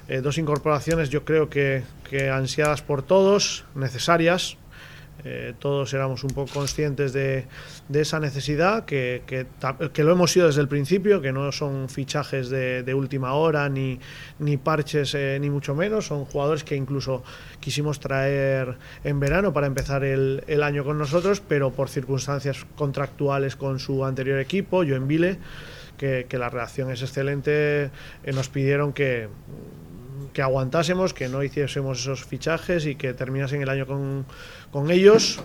Dos incorporaciones yo creo que ansiadas por todos, necesarias. Todos éramos un poco conscientes de esa necesidad, que lo hemos sido desde el principio, que no son fichajes de última hora ni parches, ni mucho menos. Son jugadores que incluso quisimos traer en verano para empezar el año con nosotros, pero por circunstancias contractuales con su anterior equipo, Joinville, que la relación es excelente, nos pidieron que aguantásemos, que no hiciésemos esos fichajes y que terminasen el año con ellos.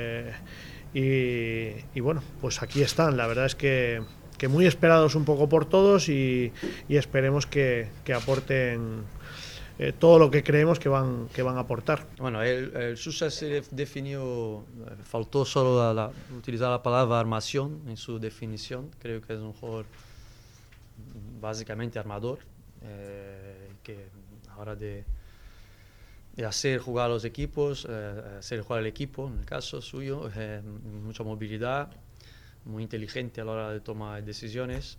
Y bueno, pues aquí están. La verdad es que muy esperados un poco por todos y esperemos que aporten todo lo que creemos que van a aportar. Bueno, el Sousa se definió, faltó solo utilizar la palabra armación en su definición. Creo que es un jugador básicamente armador, que ahora de hacer jugar a los equipos, hacer jugar al equipo, en el caso suyo, mucha movilidad, muy inteligente a la hora de tomar decisiones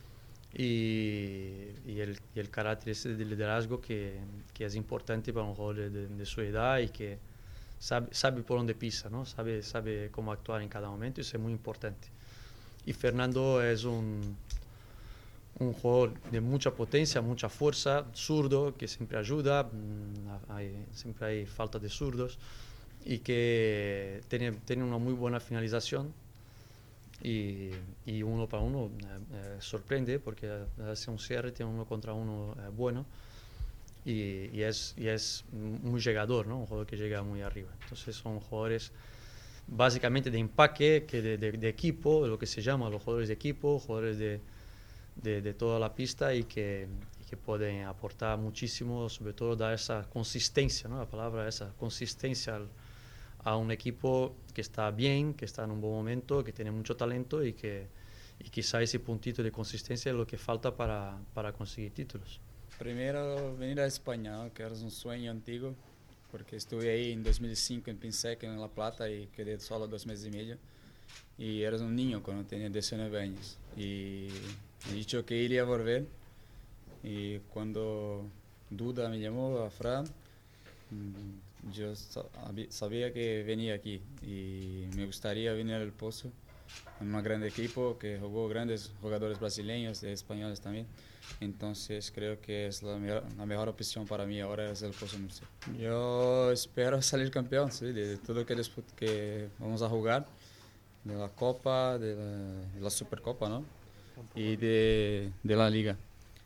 y el carácter ese de liderazgo que es importante para un jugador de su edad y que sabe por dónde pisa, ¿no? Sabe cómo actuar en cada momento, y eso es muy importante. Y Fernando es un jugador de mucha potencia, mucha fuerza, zurdo, que siempre ayuda, siempre hay falta de zurdos, y que tiene una muy buena finalización y uno para uno sorprende porque hace un cierre, tiene uno contra uno bueno y es muy llegador, ¿no? Un jugador que llega muy arriba. Entonces son jugadores básicamente de empaque, que de equipo, lo que se llama los jugadores de equipo, jugadores de toda la pista y que pueden aportar muchísimo, sobre todo dar esa consistencia, ¿no? La palabra, esa consistencia a un equipo que está bien, que está en un buen momento, que tiene mucho talento y quizá ese puntito de consistencia es lo que falta para conseguir títulos. Primero, venir a España, ¿no? Que era un sueño antiguo, porque estuve ahí en 2005 en Pinsec, en La Plata, y quedé solo 2 meses y medio. Y eras un niño cuando tenía 19 años. Y he dicho que iría a volver. Y cuando Duda me llamó a Fran, yo sabía que venía aquí. Y me gustaría venir al Pozo, en un gran equipo que jugó grandes jugadores brasileños y españoles también. Entonces creo que es la mejor opción para mí ahora es el Pozo Murcia. Yo espero salir campeón, sí, de todo que vamos a jugar, de la Copa, de la Supercopa, ¿no? Y de la Liga.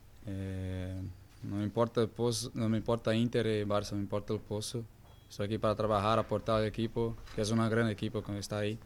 No me importa el Pozo, no me importa Inter y Barça, me importa el Pozo. Estoy aquí para trabajar, aportar al equipo, que es un gran equipo que está ahí.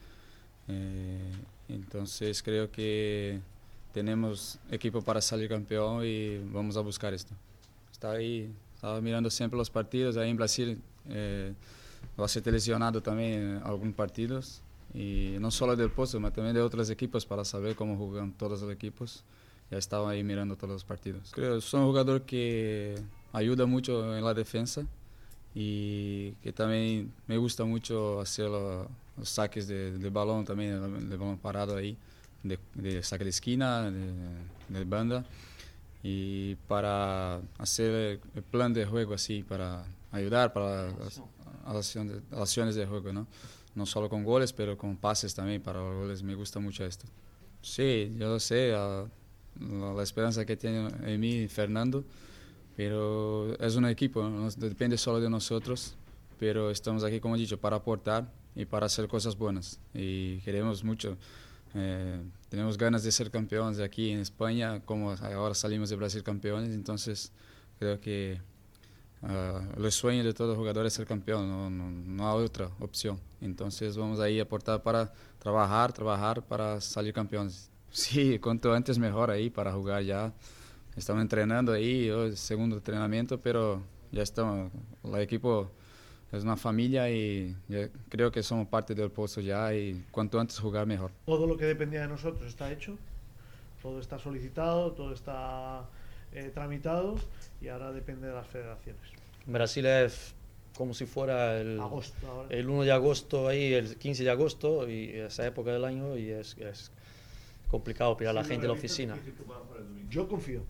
Entonces creo que tenemos equipo para salir campeón y vamos a buscar esto. Estaba mirando siempre los partidos ahí en Brasil. Voy a ser lesionado también en algunos partidos, y no solo del Pozo, pero también de otros equipos para saber cómo juegan todos los equipos. Ya estaba ahí mirando todos los partidos. Creo que soy un jugador que ayuda mucho en la defensa y que también me gusta mucho hacer los saques de balón también, de balón parado ahí, de saque de esquina, de banda, y para hacer el plan de juego así, para ayudar para las acciones de juego, ¿no? No solo con goles, pero con pases también para los goles. Me gusta mucho esto. Sí, yo lo sé, la esperanza que tiene en mí Fernando, pero es un equipo, no depende solo de nosotros, pero estamos aquí, como he dicho, para aportar y para hacer cosas buenas, y queremos mucho. Tenemos ganas de ser campeones aquí en España, como ahora salimos de Brasil campeones. Entonces creo que el sueño de todo jugador es ser campeón, no hay otra opción. Entonces vamos ahí a aportar para trabajar para salir campeones. Sí, cuanto antes mejor ahí para jugar ya. Estamos entrenando ahí, hoy segundo entrenamiento, pero ya estamos, el equipo es una familia y creo que somos parte del Pozo ya, y cuanto antes jugar mejor. Todo lo que dependía de nosotros está hecho, todo está solicitado, todo está tramitado, y ahora depende de las federaciones. Brasil es como si fuera el 1 de agosto, ahí, el 15 de agosto, y esa época del año, y es complicado pillar a la gente en la oficina. Yo confío.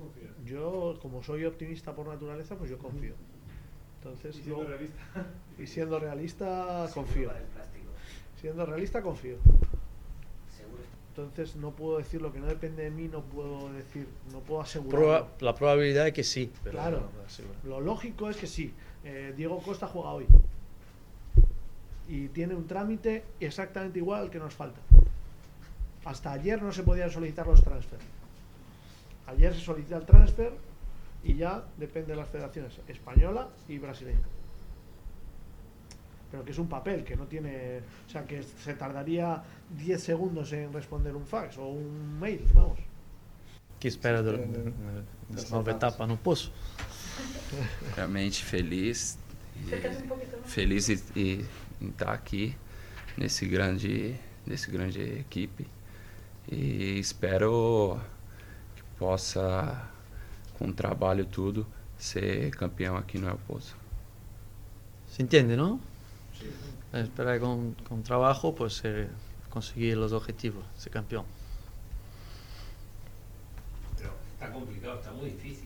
Yo, como soy optimista por naturaleza, pues yo confío. Entonces, y siendo realista, confío. Siendo realista, confío. Entonces no puedo decir lo que no depende de mí, no puedo asegurar. La probabilidad es que sí. Pero claro, lo lógico es que sí. Diego Costa juega hoy y tiene un trámite exactamente igual que nos falta. Hasta ayer no se podían solicitar los transfers. Ayer se solicita el transfer y ya depende de las federaciones española y brasileña. Pero que es un papel que no tiene, o sea, que se tardaría 10 segundos en responder un fax o un mail, vamos. Que espera da nova etapa no Poço? Realmente feliz em estar aqui nesse grande equipe e espero que possa, com trabalho tudo, ser campeão aqui no El Pozo. ¿Se entiende, no? Sí. Espera que con trabajo pues conseguir los objetivos, ser campeón. Pero está complicado, está muy difícil.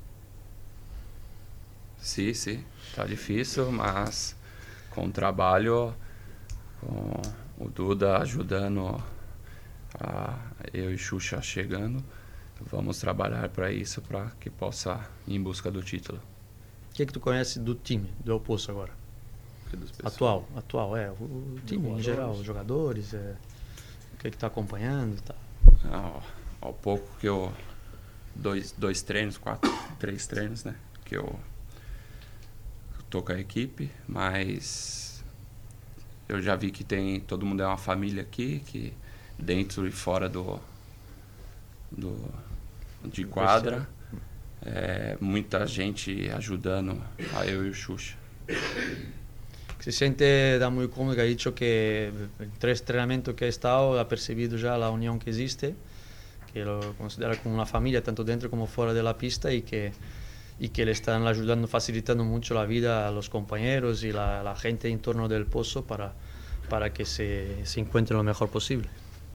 Sim, está difícil, mas com o trabalho, com o Duda ajudando, eu e Xuxa chegando, vamos trabalhar para isso, para que possa ir em busca do título. O que tu conhece do time, do El Poço agora? Atual, o time em geral, os jogadores, o que está acompanhando? Tá? Ao pouco que eu... Dois treinos, 3 treinos, né? Que eu tô com a equipe, mas eu já vi que todo mundo é uma família aqui, que dentro e fora de quadra, muita gente ajudando a eu e o Xuxa. Se siente da muy cómodo, que ha dicho que en 3 entrenamientos que ha estado ha percibido ya la unión que existe, que lo considera como una familia tanto dentro como fuera de la pista y que le están ayudando, facilitando mucho la vida a los compañeros y la gente en torno del Pozo para que se encuentre lo mejor posible.